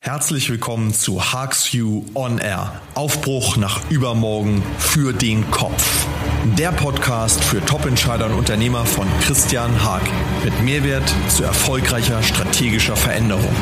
Herzlich willkommen zu HaagsView On Air. Aufbruch nach übermorgen für den Kopf. Der Podcast für Top-Entscheider und Unternehmer von Christian Haag mit Mehrwert zu erfolgreicher strategischer Veränderung.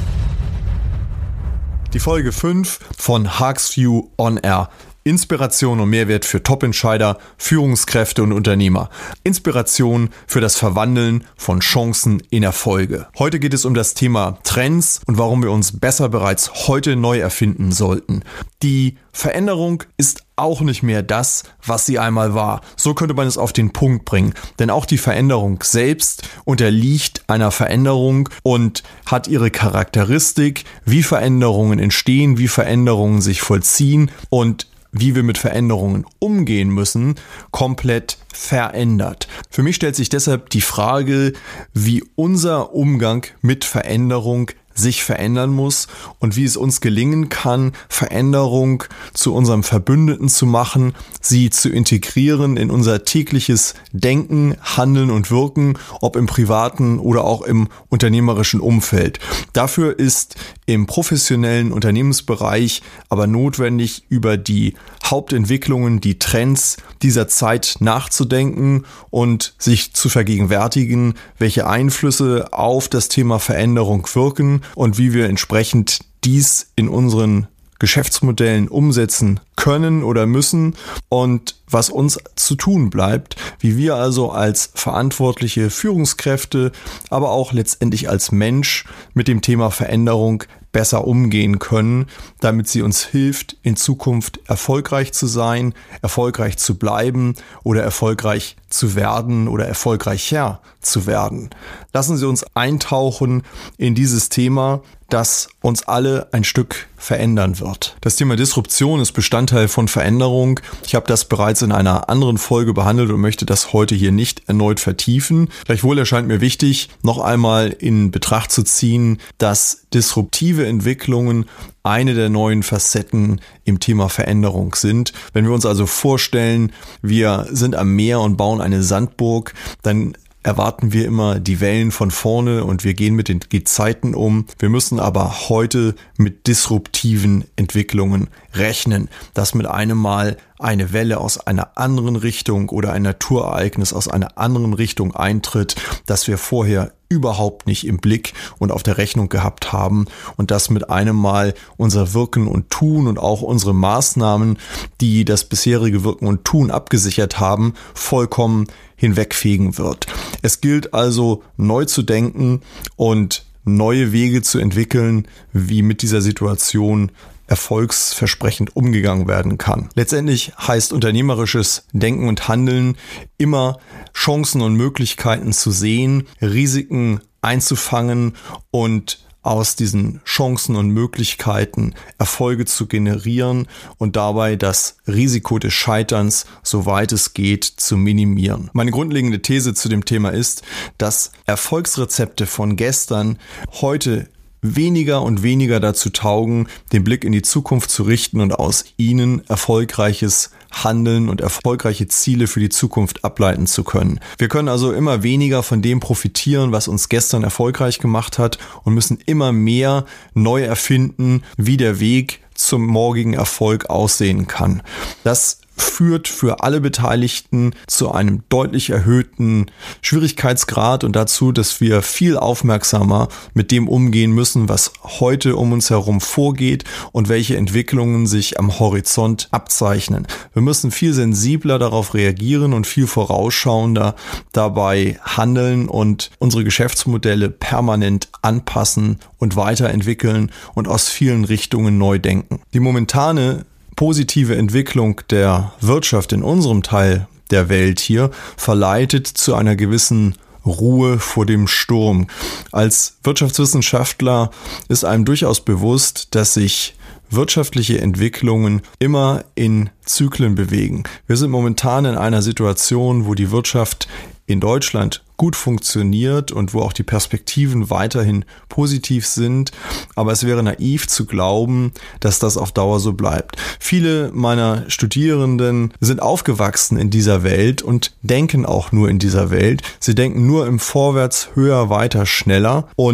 Die Folge 5 von HaagsView On Air. Inspiration und Mehrwert für Top-Entscheider, Führungskräfte und Unternehmer. Inspiration für das Verwandeln von Chancen in Erfolge. Heute geht es um das Thema Trends und warum wir uns besser bereits heute neu erfinden sollten. Die Veränderung ist auch nicht mehr das, was sie einmal war. So könnte man es auf den Punkt bringen. Denn auch die Veränderung selbst unterliegt einer Veränderung und hat ihre Charakteristik, wie Veränderungen entstehen, wie Veränderungen sich vollziehen und wie wir mit Veränderungen umgehen müssen, komplett verändert. Für mich stellt sich deshalb die Frage, wie unser Umgang mit Veränderung sich verändern muss und wie es uns gelingen kann, Veränderung zu unserem Verbündeten zu machen, sie zu integrieren in unser tägliches Denken, Handeln und Wirken, ob im privaten oder auch im unternehmerischen Umfeld. Dafür ist im professionellen Unternehmensbereich aber notwendig, über die Hauptentwicklungen, die Trends dieser Zeit nachzudenken und sich zu vergegenwärtigen, welche Einflüsse auf das Thema Veränderung wirken und wie wir entsprechend dies in unseren Geschäftsmodellen umsetzen können oder müssen und was uns zu tun bleibt, wie wir also als verantwortliche Führungskräfte, aber auch letztendlich als Mensch mit dem Thema Veränderung besser umgehen können, damit sie uns hilft, in Zukunft erfolgreich zu sein, erfolgreich zu bleiben oder erfolgreich zu werden oder erfolgreicher zu werden. Lassen Sie uns eintauchen in dieses Thema, das uns alle ein Stück verändern wird. Das Thema Disruption ist Bestandteil von Veränderung. Ich habe das bereits in einer anderen Folge behandelt und möchte das heute hier nicht erneut vertiefen. Gleichwohl erscheint mir wichtig, noch einmal in Betracht zu ziehen, dass disruptive Entwicklungen eine der neuen Facetten im Thema Veränderung sind. Wenn wir uns also vorstellen, wir sind am Meer und bauen eine Sandburg, dann erwarten wir immer die Wellen von vorne und wir gehen mit den Gezeiten um. Wir müssen aber heute mit disruptiven Entwicklungen rechnen, dass mit einem Mal eine Welle aus einer anderen Richtung oder ein Naturereignis aus einer anderen Richtung eintritt, das wir vorher überhaupt nicht im Blick und auf der Rechnung gehabt haben und dass mit einem Mal unser Wirken und Tun und auch unsere Maßnahmen, die das bisherige Wirken und Tun abgesichert haben, vollkommen hinwegfegen wird. Es gilt also neu zu denken und neue Wege zu entwickeln, wie mit dieser Situation erfolgsversprechend umgegangen werden kann. Letztendlich heißt unternehmerisches Denken und Handeln immer Chancen und Möglichkeiten zu sehen, Risiken einzufangen und aus diesen Chancen und Möglichkeiten Erfolge zu generieren und dabei das Risiko des Scheiterns, soweit es geht, zu minimieren. Meine grundlegende These zu dem Thema ist, dass Erfolgsrezepte von gestern heute weniger und weniger dazu taugen, den Blick in die Zukunft zu richten und aus ihnen erfolgreiches Handeln und erfolgreiche Ziele für die Zukunft ableiten zu können. Wir können also immer weniger von dem profitieren, was uns gestern erfolgreich gemacht hat und müssen immer mehr neu erfinden, wie der Weg zum morgigen Erfolg aussehen kann. Das führt für alle Beteiligten zu einem deutlich erhöhten Schwierigkeitsgrad und dazu, dass wir viel aufmerksamer mit dem umgehen müssen, was heute um uns herum vorgeht und welche Entwicklungen sich am Horizont abzeichnen. Wir müssen viel sensibler darauf reagieren und viel vorausschauender dabei handeln und unsere Geschäftsmodelle permanent anpassen und weiterentwickeln und aus vielen Richtungen neu denken. Die momentane positive Entwicklung der Wirtschaft in unserem Teil der Welt hier verleitet zu einer gewissen Ruhe vor dem Sturm. Als Wirtschaftswissenschaftler ist einem durchaus bewusst, dass sich wirtschaftliche Entwicklungen immer in Zyklen bewegen. Wir sind momentan in einer Situation, wo die Wirtschaft in Deutschland gut funktioniert und wo auch die Perspektiven weiterhin positiv sind. Aber es wäre naiv zu glauben, dass das auf Dauer so bleibt. Viele meiner Studierenden sind aufgewachsen in dieser Welt und denken auch nur in dieser Welt. Sie denken nur im Vorwärts, höher, weiter, schneller und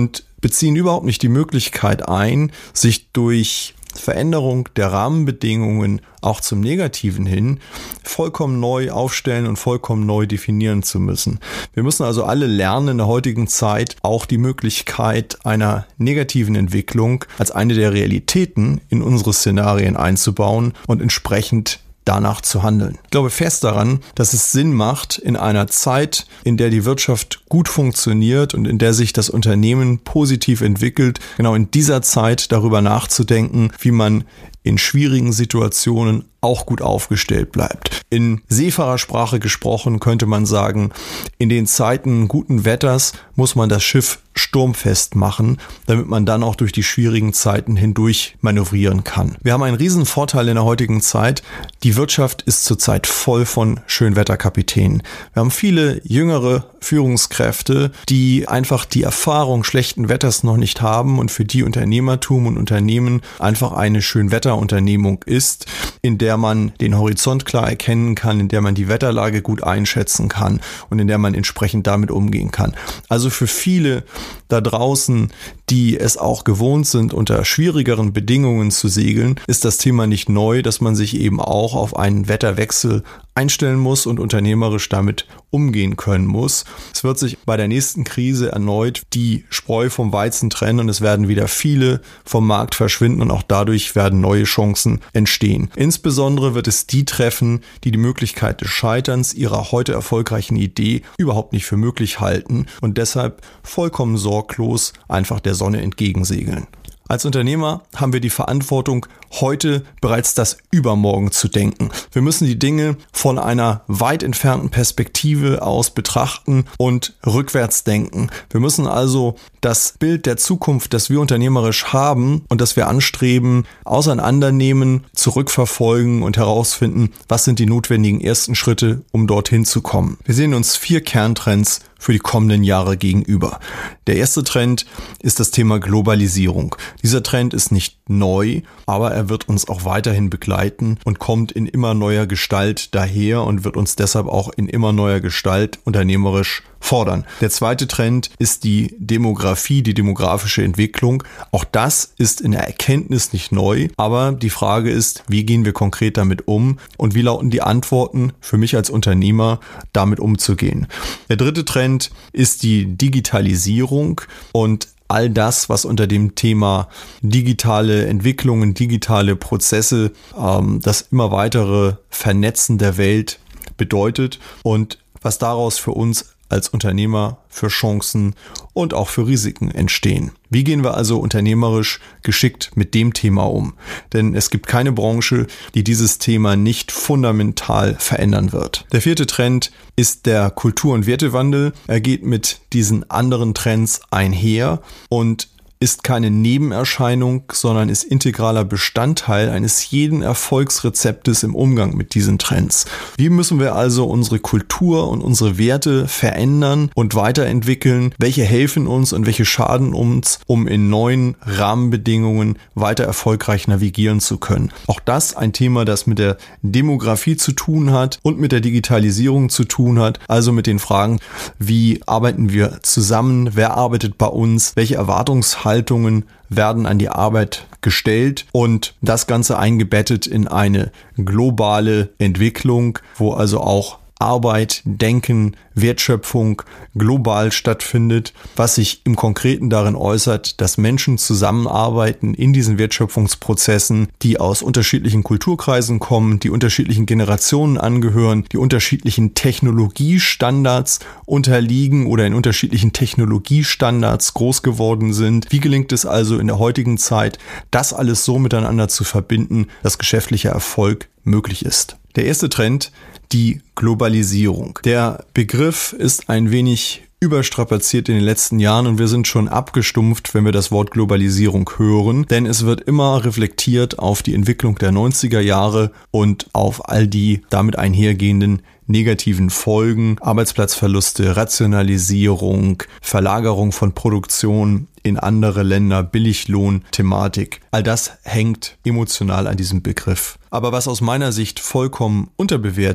beziehen überhaupt nicht die Möglichkeit ein, sich durch Veränderung der Rahmenbedingungen auch zum Negativen hin vollkommen neu aufstellen und vollkommen neu definieren zu müssen. Wir müssen also alle lernen, in der heutigen Zeit auch die Möglichkeit einer negativen Entwicklung als eine der Realitäten in unsere Szenarien einzubauen und entsprechend danach zu handeln. Ich glaube fest daran, dass es Sinn macht, in einer Zeit, in der die Wirtschaft gut funktioniert und in der sich das Unternehmen positiv entwickelt, genau in dieser Zeit darüber nachzudenken, wie man in schwierigen Situationen auch gut aufgestellt bleibt. In Seefahrersprache gesprochen könnte man sagen, in den Zeiten guten Wetters muss man das Schiff sturmfest machen, damit man dann auch durch die schwierigen Zeiten hindurch manövrieren kann. Wir haben einen riesen Vorteil in der heutigen Zeit. Die Wirtschaft ist zurzeit voll von Schönwetterkapitänen. Wir haben viele jüngere Führungskräfte, die einfach die Erfahrung schlechten Wetters noch nicht haben und für die Unternehmertum und Unternehmen einfach eine Schönwetterunternehmung ist, in der man den Horizont klar erkennen kann, in der man die Wetterlage gut einschätzen kann und in der man entsprechend damit umgehen kann. Also für viele da draußen, die es auch gewohnt sind, unter schwierigeren Bedingungen zu segeln, ist das Thema nicht neu, dass man sich eben auch auf einen Wetterwechsel einstellen muss und unternehmerisch damit umgehen können muss. Es wird sich bei der nächsten Krise erneut die Spreu vom Weizen trennen und es werden wieder viele vom Markt verschwinden und auch dadurch werden neue Chancen entstehen. Insbesondere wird es die treffen, die die Möglichkeit des Scheiterns ihrer heute erfolgreichen Idee überhaupt nicht für möglich halten und deshalb vollkommen sorglos einfach der Sonne entgegensegeln. Als Unternehmer haben wir die Verantwortung, heute bereits das Übermorgen zu denken. Wir müssen die Dinge von einer weit entfernten Perspektive aus betrachten und rückwärts denken. Wir müssen also das Bild der Zukunft, das wir unternehmerisch haben und das wir anstreben, auseinandernehmen, zurückverfolgen und herausfinden, was sind die notwendigen ersten Schritte, um dorthin zu kommen. Wir sehen uns 4 Kerntrends für die kommenden Jahre gegenüber. Der erste Trend ist das Thema Globalisierung. Dieser Trend ist nicht neu, aber er wird uns auch weiterhin begleiten und kommt in immer neuer Gestalt daher und wird uns deshalb auch in immer neuer Gestalt unternehmerisch fordern. Der zweite Trend ist die Demografie, die demografische Entwicklung. Auch das ist in der Erkenntnis nicht neu, aber die Frage ist, wie gehen wir konkret damit um und wie lauten die Antworten für mich als Unternehmer, damit umzugehen. Der dritte Trend ist die Digitalisierung und all das, was unter dem Thema digitale Entwicklungen, digitale Prozesse, das immer weitere Vernetzen der Welt bedeutet und was daraus für uns als Unternehmer für Chancen und auch für Risiken entstehen. Wie gehen wir also unternehmerisch geschickt mit dem Thema um? Denn es gibt keine Branche, die dieses Thema nicht fundamental verändern wird. Der vierte Trend ist der Kultur- und Wertewandel. Er geht mit diesen anderen Trends einher und ist keine Nebenerscheinung, sondern ist integraler Bestandteil eines jeden Erfolgsrezeptes im Umgang mit diesen Trends. Wie müssen wir also unsere Kultur und unsere Werte verändern und weiterentwickeln? Welche helfen uns und welche schaden uns, um in neuen Rahmenbedingungen weiter erfolgreich navigieren zu können? Auch das ein Thema, das mit der Demografie zu tun hat und mit der Digitalisierung zu tun hat, also mit den Fragen, wie arbeiten wir zusammen, wer arbeitet bei uns, welche Erwartungshaltungen werden an die Arbeit gestellt und das Ganze eingebettet in eine globale Entwicklung, wo also auch Arbeit, Denken, Wertschöpfung global stattfindet, was sich im Konkreten darin äußert, dass Menschen zusammenarbeiten in diesen Wertschöpfungsprozessen, die aus unterschiedlichen Kulturkreisen kommen, die unterschiedlichen Generationen angehören, die unterschiedlichen Technologiestandards unterliegen oder in unterschiedlichen Technologiestandards groß geworden sind. Wie gelingt es also in der heutigen Zeit, das alles so miteinander zu verbinden, dass geschäftlicher Erfolg möglich ist? Der erste Trend, die Globalisierung. Der Begriff ist ein wenig überstrapaziert in den letzten Jahren und wir sind schon abgestumpft, wenn wir das Wort Globalisierung hören, denn es wird immer reflektiert auf die Entwicklung der 90er Jahre und auf all die damit einhergehenden negativen Folgen, Arbeitsplatzverluste, Rationalisierung, Verlagerung von Produktion in andere Länder, Billiglohn-Thematik. All das hängt emotional an diesem Begriff. Aber was aus meiner Sicht vollkommen unterbewertet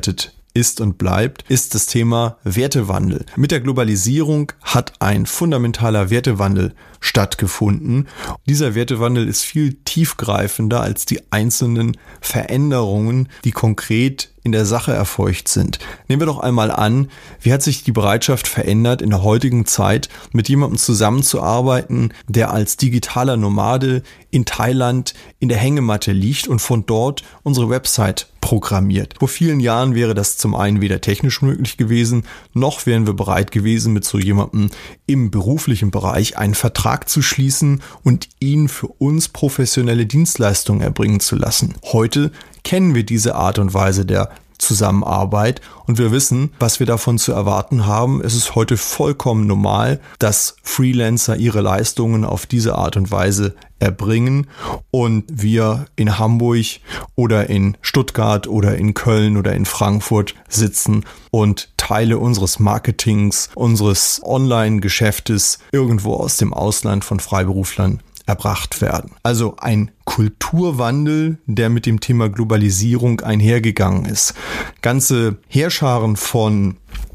ist und bleibt, ist das Thema Wertewandel. Mit der Globalisierung hat ein fundamentaler Wertewandel stattgefunden. Dieser Wertewandel ist viel tiefgreifender als die einzelnen Veränderungen, die konkret in der Sache erfolgt sind. Nehmen wir doch einmal an, wie hat sich die Bereitschaft verändert, in der heutigen Zeit mit jemandem zusammenzuarbeiten, der als digitaler Nomade in Thailand in der Hängematte liegt und von dort unsere Website programmiert. Vor vielen Jahren wäre das zum einen weder technisch möglich gewesen, noch wären wir bereit gewesen, mit so jemandem im beruflichen Bereich einen Vertrag zu schließen und ihn für uns professionelle Dienstleistungen erbringen zu lassen. Heute kennen wir diese Art und Weise der Zusammenarbeit und wir wissen, was wir davon zu erwarten haben. Es ist heute vollkommen normal, dass Freelancer ihre Leistungen auf diese Art und Weise erbringen und wir in Hamburg oder in Stuttgart oder in Köln oder in Frankfurt sitzen und Teile unseres Marketings, unseres Online-Geschäftes irgendwo aus dem Ausland von Freiberuflern erbracht werden. Also ein Kulturwandel, der mit dem Thema Globalisierung einhergegangen ist. Ganze Heerscharen von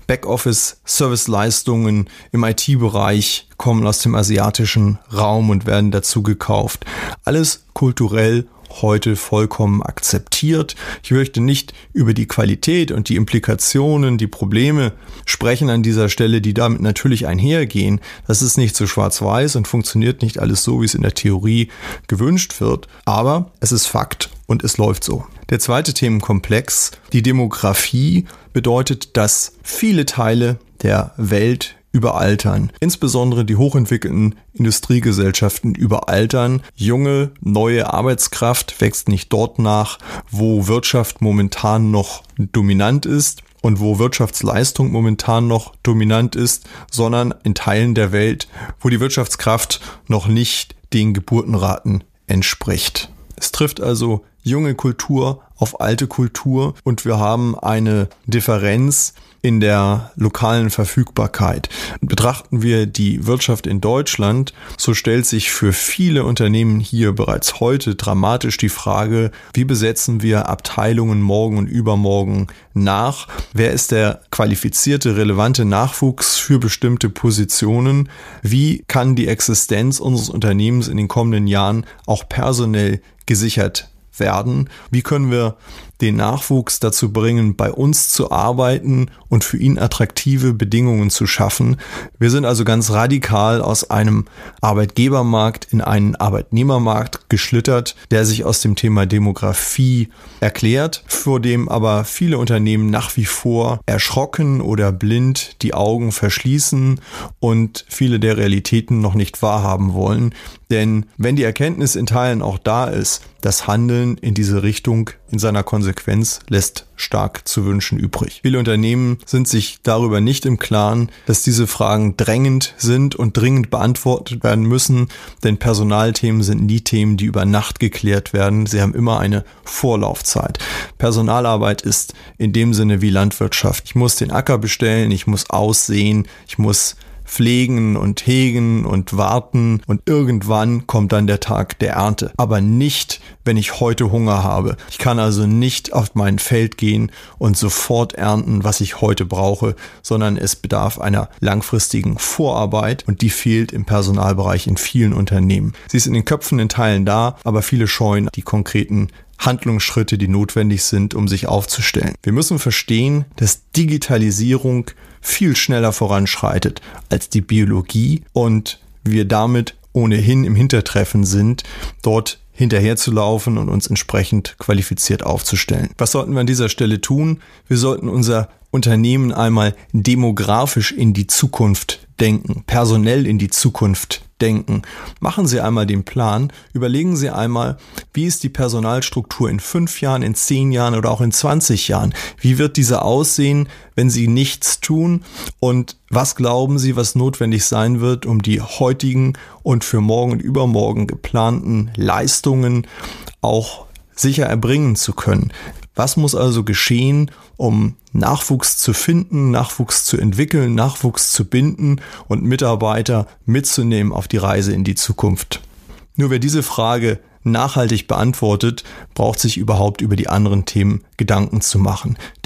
Backoffice-Serviceleistungen im IT-Bereich kommen aus dem asiatischen Raum und werden dazu gekauft. Alles kulturell heute vollkommen akzeptiert. Ich möchte nicht über die Qualität und die Implikationen, die Probleme sprechen an dieser Stelle, die damit natürlich einhergehen. Das ist nicht so schwarz-weiß und funktioniert nicht alles so, wie es in der Theorie gewünscht wird. Aber es ist Fakt und es läuft so. Der zweite Themenkomplex, die Demografie, bedeutet, dass viele Teile der Welt überaltern. Insbesondere die hochentwickelten Industriegesellschaften überaltern. Junge, neue Arbeitskraft wächst nicht dort nach, wo Wirtschaft momentan noch dominant ist und wo Wirtschaftsleistung momentan noch dominant ist, sondern in Teilen der Welt, wo die Wirtschaftskraft noch nicht den Geburtenraten entspricht. Es trifft also junge Kultur auf alte Kultur und wir haben eine Differenz in der lokalen Verfügbarkeit. Betrachten wir die Wirtschaft in Deutschland, so stellt sich für viele Unternehmen hier bereits heute dramatisch die Frage, wie besetzen wir Abteilungen morgen und übermorgen nach? Wer ist der qualifizierte, relevante Nachwuchs für bestimmte Positionen? Wie kann die Existenz unseres Unternehmens in den kommenden Jahren auch personell gesichert werden? Wie können wir den Nachwuchs dazu bringen, bei uns zu arbeiten und für ihn attraktive Bedingungen zu schaffen? Wir sind also ganz radikal aus einem Arbeitgebermarkt in einen Arbeitnehmermarkt geschlittert, der sich aus dem Thema Demografie erklärt, vor dem aber viele Unternehmen nach wie vor erschrocken oder blind die Augen verschließen und viele der Realitäten noch nicht wahrhaben wollen. Denn wenn die Erkenntnis in Teilen auch da ist, das Handeln in diese Richtung in seiner Konsequenz lässt stark zu wünschen übrig. Viele Unternehmen sind sich darüber nicht im Klaren, dass diese Fragen drängend sind und dringend beantwortet werden müssen, denn Personalthemen sind nie Themen, die über Nacht geklärt werden. Sie haben immer eine Vorlaufzeit. Personalarbeit ist in dem Sinne wie Landwirtschaft. Ich muss den Acker bestellen, ich muss aussehen, ich muss pflegen und hegen und warten und irgendwann kommt dann der Tag der Ernte. Aber nicht, wenn ich heute Hunger habe. Ich kann also nicht auf mein Feld gehen und sofort ernten, was ich heute brauche, sondern es bedarf einer langfristigen Vorarbeit und die fehlt im Personalbereich in vielen Unternehmen. Sie ist in den Köpfen in Teilen da, aber viele scheuen die konkreten Handlungsschritte, die notwendig sind, um sich aufzustellen. Wir müssen verstehen, dass Digitalisierung viel schneller voranschreitet als die Biologie und wir damit ohnehin im Hintertreffen sind, dort hinterherzulaufen und uns entsprechend qualifiziert aufzustellen. Was sollten wir an dieser Stelle tun? Wir sollten unser Unternehmen einmal demografisch in die Zukunft denken, personell in die Zukunft denken. Machen Sie einmal den Plan, überlegen Sie einmal, wie ist die Personalstruktur in 5 Jahren, in 10 Jahren oder auch in 20 Jahren? Wie wird diese aussehen, wenn Sie nichts tun? Und was glauben Sie, was notwendig sein wird, um die heutigen und für morgen und übermorgen geplanten Leistungen auch sicher erbringen zu können? Was muss also geschehen, um Nachwuchs zu finden, Nachwuchs zu entwickeln, Nachwuchs zu binden und Mitarbeiter mitzunehmen auf die Reise in die Zukunft? Nur wer diese Frage nachhaltig beantwortet, braucht sich überhaupt über die anderen Themen Gedanken zu machen. Denn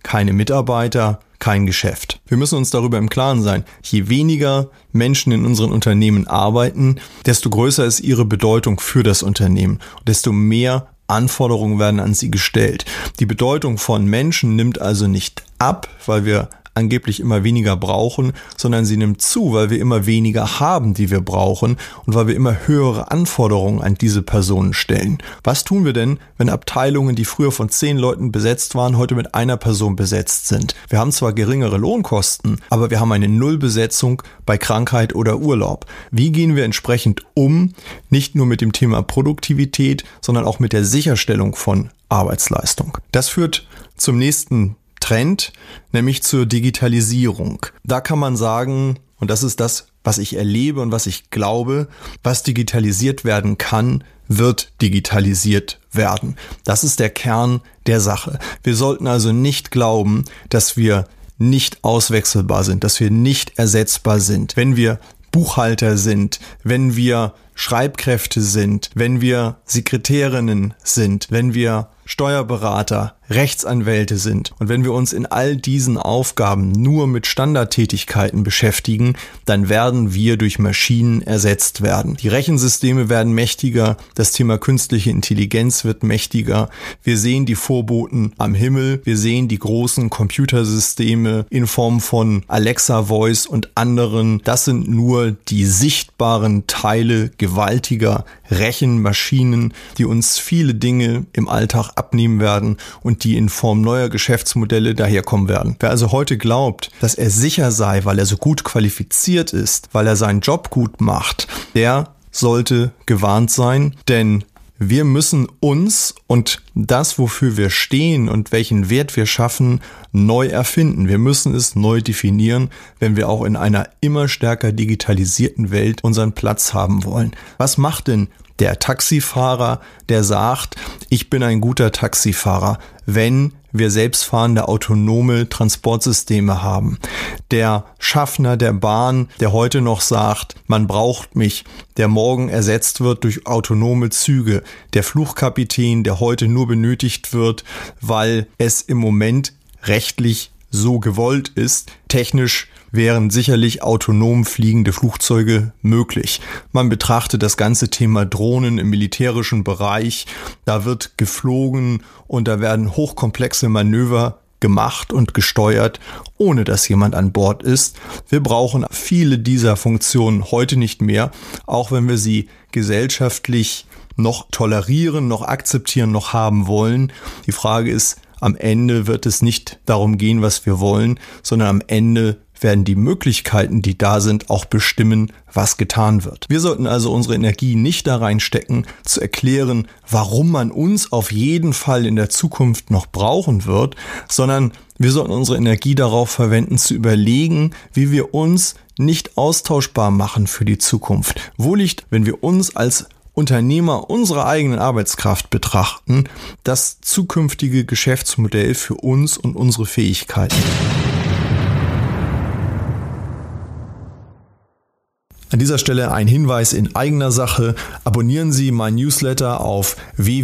keine Mitarbeiter, kein Geschäft. Wir müssen uns darüber im Klaren sein, je weniger Menschen in unseren Unternehmen arbeiten, desto größer ist ihre Bedeutung für das Unternehmen und desto mehr Anforderungen werden an sie gestellt. Die Bedeutung von Menschen nimmt also nicht ab, weil wir angeblich immer weniger brauchen, sondern sie nimmt zu, weil wir immer weniger haben, die wir brauchen und weil wir immer höhere Anforderungen an diese Personen stellen. Was tun wir denn, wenn Abteilungen, die früher von 10 Leuten besetzt waren, heute mit einer Person besetzt sind? Wir haben zwar geringere Lohnkosten, aber wir haben eine Nullbesetzung bei Krankheit oder Urlaub. Wie gehen wir entsprechend um, nicht nur mit dem Thema Produktivität, sondern auch mit der Sicherstellung von Arbeitsleistung? Das führt zum nächsten Trend, nämlich zur Digitalisierung. Da kann man sagen, und das ist das, was ich erlebe und was ich glaube, was digitalisiert werden kann, wird digitalisiert werden. Das ist der Kern der Sache. Wir sollten also nicht glauben, dass wir nicht auswechselbar sind, dass wir nicht ersetzbar sind. Wenn wir Buchhalter sind, wenn wir Schreibkräfte sind, wenn wir Sekretärinnen sind, wenn wir Steuerberater, Rechtsanwälte sind und wenn wir uns in all diesen Aufgaben nur mit Standardtätigkeiten beschäftigen, dann werden wir durch Maschinen ersetzt werden. Die Rechensysteme werden mächtiger, das Thema künstliche Intelligenz wird mächtiger. Wir sehen die Vorboten am Himmel, wir sehen die großen Computersysteme in Form von Alexa Voice und anderen. Das sind nur die sichtbaren Teile gewaltiger Rechenmaschinen, die uns viele Dinge im Alltag abnehmen werden und die in Form neuer Geschäftsmodelle daherkommen werden. Wer also heute glaubt, dass er sicher sei, weil er so gut qualifiziert ist, weil er seinen Job gut macht, der sollte gewarnt sein, denn wir müssen uns und das, wofür wir stehen und welchen Wert wir schaffen, neu erfinden. Wir müssen es neu definieren, wenn wir auch in einer immer stärker digitalisierten Welt unseren Platz haben wollen. Was macht denn der Taxifahrer, der sagt, ich bin ein guter Taxifahrer, wenn wir selbstfahrende autonome Transportsysteme haben? Der Schaffner der Bahn, der heute noch sagt, man braucht mich, der morgen ersetzt wird durch autonome Züge. Der Fluchkapitän, der heute nur benötigt wird, weil es im Moment rechtlich so gewollt ist. Technisch wären sicherlich autonom fliegende Flugzeuge möglich. Man betrachtet das ganze Thema Drohnen im militärischen Bereich. Da wird geflogen und da werden hochkomplexe Manöver gemacht und gesteuert, ohne dass jemand an Bord ist. Wir brauchen viele dieser Funktionen heute nicht mehr, auch wenn wir sie gesellschaftlich noch tolerieren, noch akzeptieren, noch haben wollen. Die Frage ist, am Ende wird es nicht darum gehen, was wir wollen, sondern am Ende werden die Möglichkeiten, die da sind, auch bestimmen, was getan wird. Wir sollten also unsere Energie nicht da reinstecken, zu erklären, warum man uns auf jeden Fall in der Zukunft noch brauchen wird, sondern wir sollten unsere Energie darauf verwenden, zu überlegen, wie wir uns nicht austauschbar machen für die Zukunft. Wo liegt, wenn wir uns als Unternehmer unserer eigenen Arbeitskraft betrachten, das zukünftige Geschäftsmodell für uns und unsere Fähigkeiten? An dieser Stelle ein Hinweis in eigener Sache. Abonnieren Sie mein Newsletter auf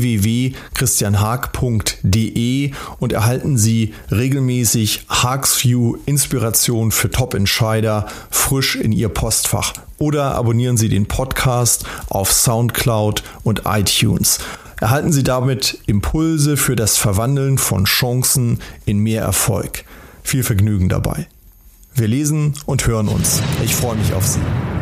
www.christianhaag.de und erhalten Sie regelmäßig Haags View Inspiration für Top-Entscheider frisch in Ihr Postfach. Oder abonnieren Sie den Podcast auf SoundCloud und iTunes. Erhalten Sie damit Impulse für das Verwandeln von Chancen in mehr Erfolg. Viel Vergnügen dabei. Wir lesen und hören uns. Ich freue mich auf Sie.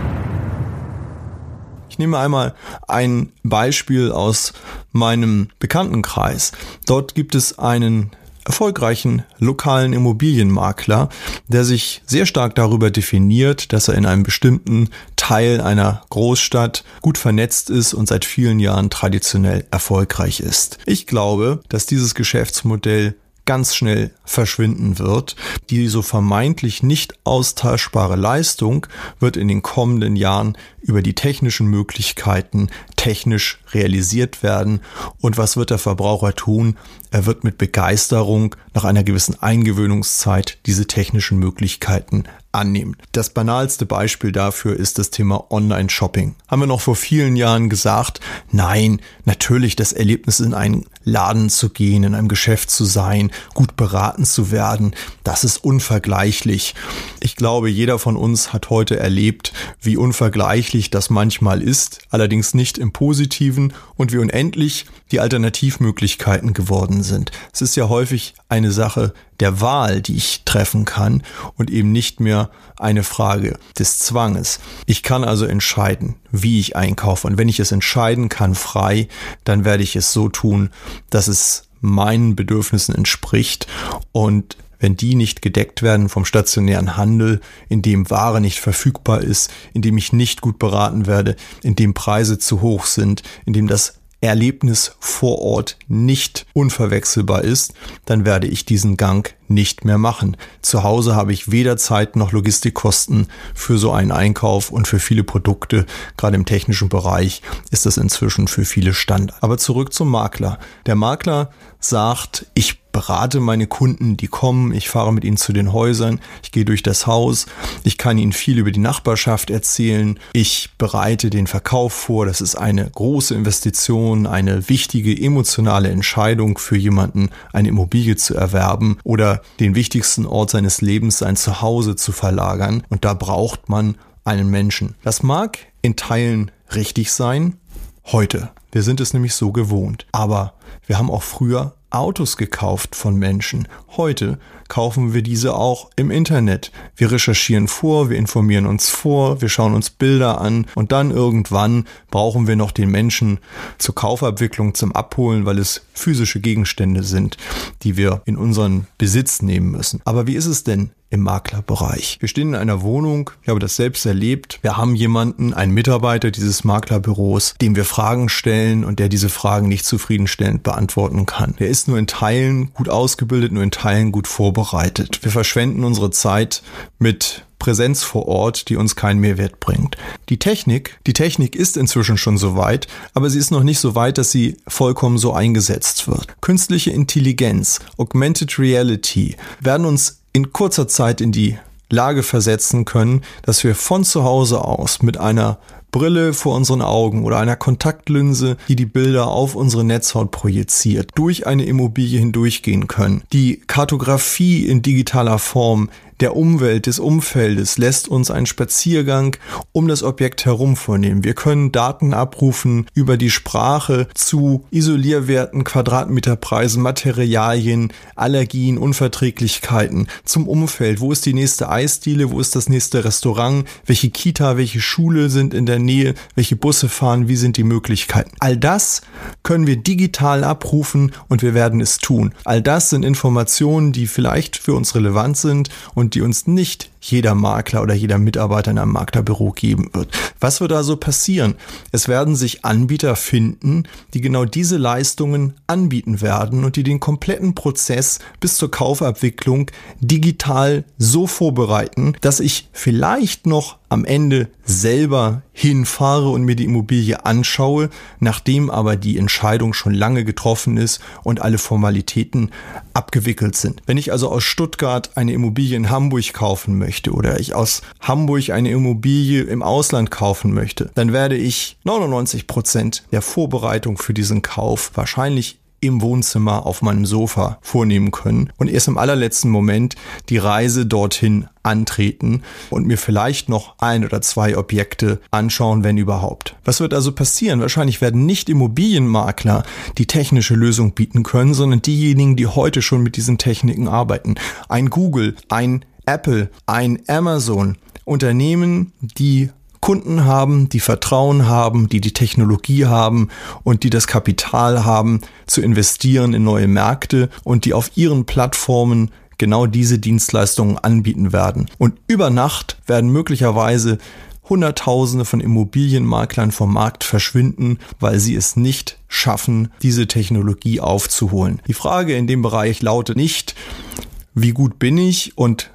Ich nehme einmal ein Beispiel aus meinem Bekanntenkreis. Dort gibt es einen erfolgreichen lokalen Immobilienmakler, der sich sehr stark darüber definiert, dass er in einem bestimmten Teil einer Großstadt gut vernetzt ist und seit vielen Jahren traditionell erfolgreich ist. Ich glaube, dass dieses Geschäftsmodell ganz schnell verschwinden wird. Die so vermeintlich nicht austauschbare Leistung wird in den kommenden Jahren über die technischen Möglichkeiten technisch realisiert werden. Und was wird der Verbraucher tun? Er wird mit Begeisterung nach einer gewissen Eingewöhnungszeit diese technischen Möglichkeiten annehmen. Das banalste Beispiel dafür ist das Thema Online-Shopping. Haben wir noch vor vielen Jahren gesagt, nein, natürlich das Erlebnis in einen Laden zu gehen, in einem Geschäft zu sein, gut beraten zu werden, das ist unvergleichlich. Ich glaube, jeder von uns hat heute erlebt, wie unvergleichlich das manchmal ist, allerdings nicht im Positiven und wie unendlich die Alternativmöglichkeiten geworden sind. Es ist ja häufig eine Sache der Wahl, die ich treffen kann und eben nicht mehr eine Frage des Zwanges. Ich kann also entscheiden, wie ich einkaufe und wenn ich es entscheiden kann frei, dann werde ich es so tun, dass es meinen Bedürfnissen entspricht und wenn die nicht gedeckt werden vom stationären Handel, in dem Ware nicht verfügbar ist, in dem ich nicht gut beraten werde, in dem Preise zu hoch sind, in dem das Erlebnis vor Ort nicht unverwechselbar ist, dann werde ich diesen Gang nicht mehr machen. Zu Hause habe ich weder Zeit noch Logistikkosten für so einen Einkauf und für viele Produkte, gerade im technischen Bereich, ist das inzwischen für viele Standard. Aber zurück zum Makler. Der Makler sagt, ich berate meine Kunden, die kommen, ich fahre mit ihnen zu den Häusern, ich gehe durch das Haus, ich kann ihnen viel über die Nachbarschaft erzählen, ich bereite den Verkauf vor, das ist eine große Investition, eine wichtige emotionale Entscheidung für jemanden, eine Immobilie zu erwerben oder den wichtigsten Ort seines Lebens, sein Zuhause zu verlagern und da braucht man einen Menschen. Das mag in Teilen richtig sein, heute, wir sind es nämlich so gewohnt, aber wir haben auch früher Autos gekauft von Menschen. Heute kaufen wir diese auch im Internet. Wir recherchieren vor, wir informieren uns vor, wir schauen uns Bilder an und dann irgendwann brauchen wir noch den Menschen zur Kaufabwicklung, zum Abholen, weil es physische Gegenstände sind, die wir in unseren Besitz nehmen müssen. Aber wie ist es denn im Maklerbereich? Wir stehen in einer Wohnung, ich habe das selbst erlebt. Wir haben jemanden, einen Mitarbeiter dieses Maklerbüros, dem wir Fragen stellen und der diese Fragen nicht zufriedenstellend beantworten kann. Der ist nur in Teilen gut ausgebildet, nur in Teilen gut vorbereitet. Wir verschwenden unsere Zeit mit Präsenz vor Ort, die uns keinen Mehrwert bringt. Die Technik ist inzwischen schon so weit, aber sie ist noch nicht so weit, dass sie vollkommen so eingesetzt wird. Künstliche Intelligenz, Augmented Reality werden uns in kurzer Zeit in die Lage versetzen können, dass wir von zu Hause aus mit einer Brille vor unseren Augen oder einer Kontaktlinse, die die Bilder auf unsere Netzhaut projiziert, durch eine Immobilie hindurchgehen können. Die Kartografie in digitaler Form der Umwelt, des Umfeldes lässt uns einen Spaziergang um das Objekt herum vornehmen. Wir können Daten abrufen über die Sprache zu Isolierwerten, Quadratmeterpreisen, Materialien, Allergien, Unverträglichkeiten, zum Umfeld. Wo ist die nächste Eisdiele? Wo ist das nächste Restaurant? Welche Kita, welche Schule sind in der Nähe? Welche Busse fahren? Wie sind die Möglichkeiten? All das können wir digital abrufen und wir werden es tun. All das sind Informationen, die vielleicht für uns relevant sind und die uns nicht jeder Makler oder jeder Mitarbeiter in einem Maklerbüro geben wird. Was wird also passieren? Es werden sich Anbieter finden, die genau diese Leistungen anbieten werden und die den kompletten Prozess bis zur Kaufabwicklung digital so vorbereiten, dass ich vielleicht noch am Ende selber hinfahre und mir die Immobilie anschaue, nachdem aber die Entscheidung schon lange getroffen ist und alle Formalitäten abgewickelt sind. Wenn ich also aus Stuttgart eine Immobilie in Hamburg kaufen möchte oder ich aus Hamburg eine Immobilie im Ausland kaufen möchte, dann werde ich 99% der Vorbereitung für diesen Kauf wahrscheinlich im Wohnzimmer auf meinem Sofa vornehmen können und erst im allerletzten Moment die Reise dorthin antreten und mir vielleicht noch 1 oder 2 Objekte anschauen, wenn überhaupt. Was wird also passieren? Wahrscheinlich werden nicht Immobilienmakler die technische Lösung bieten können, sondern diejenigen, die heute schon mit diesen Techniken arbeiten. Ein Google, ein Apple, ein Amazon, Unternehmen, die Kunden haben, die Vertrauen haben, die die Technologie haben und die das Kapital haben, zu investieren in neue Märkte und die auf ihren Plattformen genau diese Dienstleistungen anbieten werden. Und über Nacht werden möglicherweise Hunderttausende von Immobilienmaklern vom Markt verschwinden, weil sie es nicht schaffen, diese Technologie aufzuholen. Die Frage in dem Bereich lautet nicht, wie gut bin ich und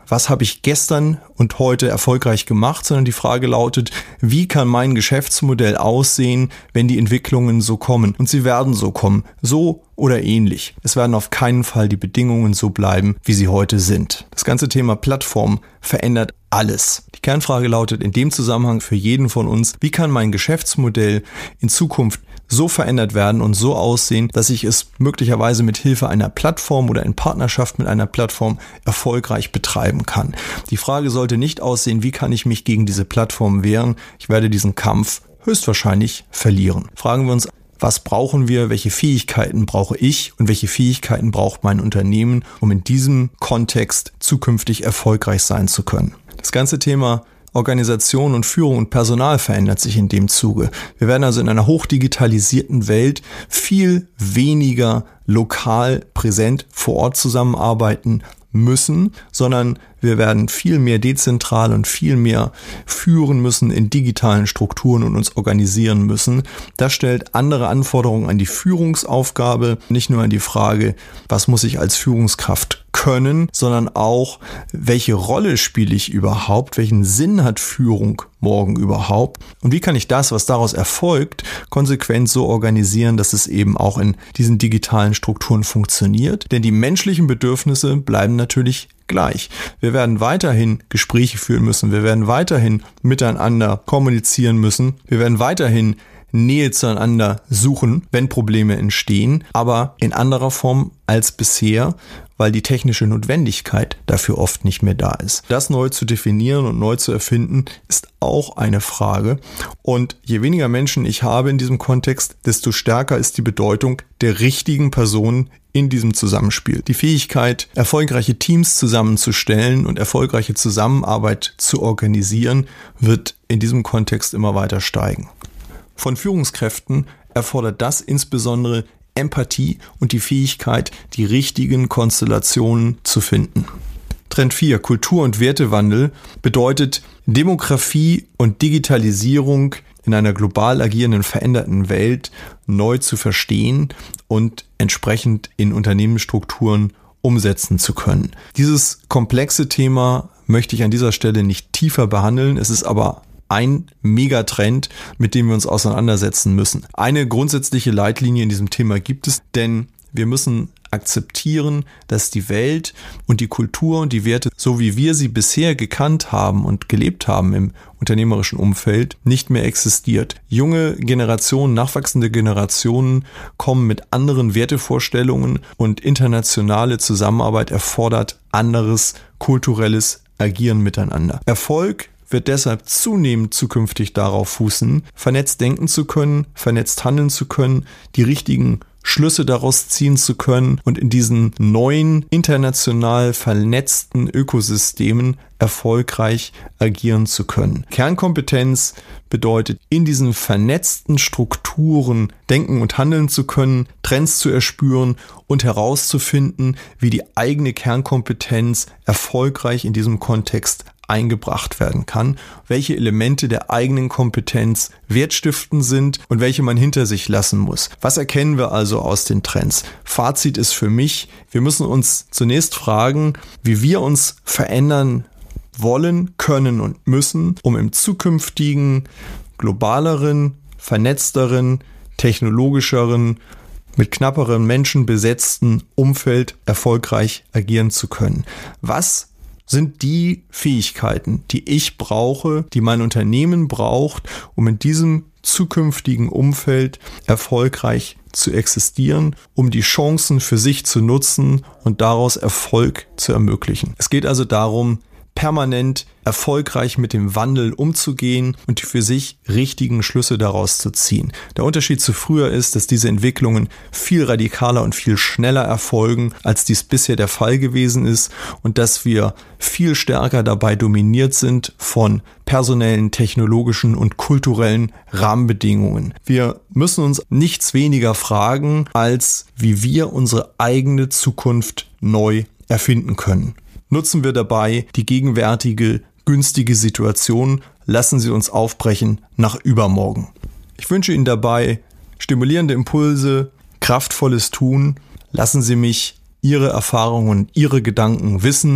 was habe ich gestern und heute erfolgreich gemacht, sondern die Frage lautet, wie kann mein Geschäftsmodell aussehen, wenn die Entwicklungen so kommen? Und sie werden so kommen, so oder ähnlich. Es werden auf keinen Fall die Bedingungen so bleiben, wie sie heute sind. Das ganze Thema Plattform verändert alles. Die Kernfrage lautet in dem Zusammenhang für jeden von uns, wie kann mein Geschäftsmodell in Zukunft so verändert werden und so aussehen, dass ich es möglicherweise mit Hilfe einer Plattform oder in Partnerschaft mit einer Plattform erfolgreich betreiben kann. Die Frage sollte nicht aussehen, wie kann ich mich gegen diese Plattform wehren? Ich werde diesen Kampf höchstwahrscheinlich verlieren. Fragen wir uns, was brauchen wir, welche Fähigkeiten brauche ich und welche Fähigkeiten braucht mein Unternehmen, um in diesem Kontext zukünftig erfolgreich sein zu können. Das ganze Thema Organisation und Führung und Personal verändert sich in dem Zuge. Wir werden also in einer hochdigitalisierten Welt viel weniger lokal präsent vor Ort zusammenarbeiten müssen, sondern wir werden viel mehr dezentral und viel mehr führen müssen in digitalen Strukturen und uns organisieren müssen. Das stellt andere Anforderungen an die Führungsaufgabe, nicht nur an die Frage, was muss ich als Führungskraft können, sondern auch, welche Rolle spiele ich überhaupt, welchen Sinn hat Führung morgen überhaupt und wie kann ich das, was daraus erfolgt, konsequent so organisieren, dass es eben auch in diesen digitalen Strukturen funktioniert. Denn die menschlichen Bedürfnisse bleiben natürlich gleich. Wir werden weiterhin Gespräche führen müssen, wir werden weiterhin miteinander kommunizieren müssen, wir werden weiterhin Nähe zueinander suchen, wenn Probleme entstehen, aber in anderer Form als bisher, weil die technische Notwendigkeit dafür oft nicht mehr da ist. Das neu zu definieren und neu zu erfinden, ist auch eine Frage. Und je weniger Menschen ich habe in diesem Kontext, desto stärker ist die Bedeutung der richtigen Personen in diesem Zusammenspiel. Die Fähigkeit, erfolgreiche Teams zusammenzustellen und erfolgreiche Zusammenarbeit zu organisieren, wird in diesem Kontext immer weiter steigen. Von Führungskräften erfordert das insbesondere Empathie und die Fähigkeit, die richtigen Konstellationen zu finden. Trend 4, Kultur- und Wertewandel, bedeutet Demografie und Digitalisierung in einer global agierenden, veränderten Welt neu zu verstehen und entsprechend in Unternehmensstrukturen umsetzen zu können. Dieses komplexe Thema möchte ich an dieser Stelle nicht tiefer behandeln. Es ist aber ein Megatrend, mit dem wir uns auseinandersetzen müssen. Eine grundsätzliche Leitlinie in diesem Thema gibt es, denn wir müssen akzeptieren, dass die Welt und die Kultur und die Werte, so wie wir sie bisher gekannt haben und gelebt haben im unternehmerischen Umfeld, nicht mehr existiert. Junge Generationen, nachwachsende Generationen kommen mit anderen Wertevorstellungen und internationale Zusammenarbeit erfordert anderes kulturelles Agieren miteinander. Erfolg wird deshalb zunehmend zukünftig darauf fußen, vernetzt denken zu können, vernetzt handeln zu können, die richtigen Schlüsse daraus ziehen zu können und in diesen neuen, international vernetzten Ökosystemen erfolgreich agieren zu können. Kernkompetenz bedeutet, in diesen vernetzten Strukturen denken und handeln zu können, Trends zu erspüren und herauszufinden, wie die eigene Kernkompetenz erfolgreich in diesem Kontext eingebracht werden kann, welche Elemente der eigenen Kompetenz wertstiftend sind und welche man hinter sich lassen muss. Was erkennen wir also aus den Trends? Fazit ist für mich, wir müssen uns zunächst fragen, wie wir uns verändern wollen, können und müssen, um im zukünftigen, globaleren, vernetzteren, technologischeren, mit knapperen Menschen besetzten Umfeld erfolgreich agieren zu können. Was sind die Fähigkeiten, die ich brauche, die mein Unternehmen braucht, um in diesem zukünftigen Umfeld erfolgreich zu existieren, um die Chancen für sich zu nutzen und daraus Erfolg zu ermöglichen. Es geht also darum, permanent erfolgreich mit dem Wandel umzugehen und die für sich richtigen Schlüsse daraus zu ziehen. Der Unterschied zu früher ist, dass diese Entwicklungen viel radikaler und viel schneller erfolgen, als dies bisher der Fall gewesen ist und dass wir viel stärker dabei dominiert sind von personellen, technologischen und kulturellen Rahmenbedingungen. Wir müssen uns nichts weniger fragen, als wie wir unsere eigene Zukunft neu erfinden können. Nutzen wir dabei die gegenwärtige, günstige Situation, lassen Sie uns aufbrechen nach übermorgen. Ich wünsche Ihnen dabei stimulierende Impulse, kraftvolles Tun. Lassen Sie mich Ihre Erfahrungen, Ihre Gedanken wissen.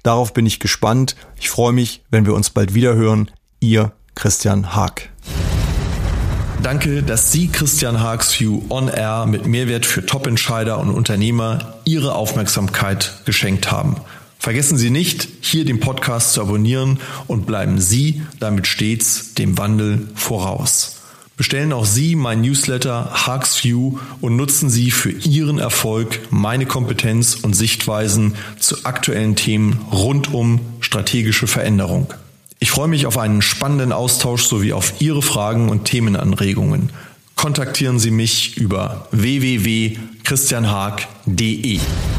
Darauf bin ich gespannt. Ich freue mich, wenn wir uns bald wieder hören. Ihr Christian Haag. Danke, dass Sie Christian Haags View on Air mit Mehrwert für Top-Entscheider und Unternehmer Ihre Aufmerksamkeit geschenkt haben. Vergessen Sie nicht, hier den Podcast zu abonnieren und bleiben Sie damit stets dem Wandel voraus. Bestellen auch Sie mein Newsletter Haags View und nutzen Sie für Ihren Erfolg meine Kompetenz und Sichtweisen zu aktuellen Themen rund um strategische Veränderung. Ich freue mich auf einen spannenden Austausch sowie auf Ihre Fragen und Themenanregungen. Kontaktieren Sie mich über www.christianhaag.de.